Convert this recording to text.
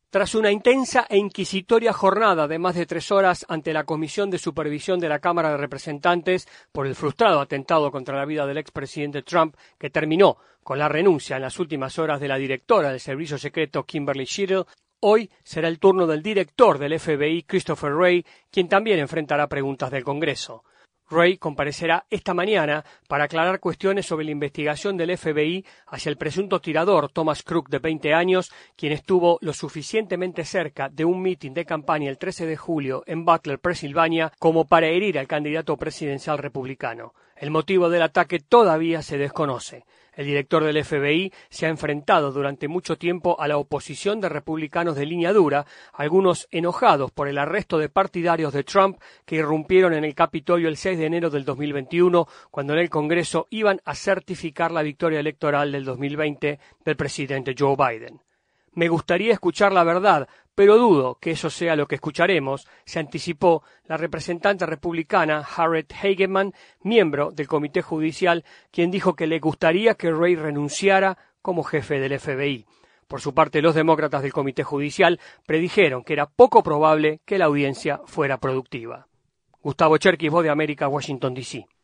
Tras una intensa e inquisitoria jornada de más de 3 horas ante la Comisión de Supervisión de la Cámara de Representantes por el frustrado atentado contra la vida del expresidente Trump, que terminó con la renuncia en las últimas horas de la directora del Servicio Secreto Kimberly Schittell, hoy será el turno del director del FBI, Christopher Wray, quien también enfrentará preguntas del Congreso. Wray comparecerá esta mañana para aclarar cuestiones sobre la investigación del FBI hacia el presunto tirador Thomas Crook, de 20 años, quien estuvo lo suficientemente cerca de un mitin de campaña el 13 de julio en Butler, Pensilvania, como para herir al candidato presidencial republicano. El motivo del ataque todavía se desconoce. El director del FBI se ha enfrentado durante mucho tiempo a la oposición de republicanos de línea dura, algunos enojados por el arresto de partidarios de Trump que irrumpieron en el Capitolio el 6 de enero del 2021, cuando en el Congreso iban a certificar la victoria electoral del 2020 del presidente Joe Biden. Me gustaría escuchar la verdad, pero dudo que eso sea lo que escucharemos, se anticipó la representante republicana Harriet Hageman, miembro del Comité Judicial, quien dijo que le gustaría que Wray renunciara como jefe del FBI. Por su parte, los demócratas del Comité Judicial predijeron que era poco probable que la audiencia fuera productiva. Gustavo Cherkis, Voz de América, Washington, D.C.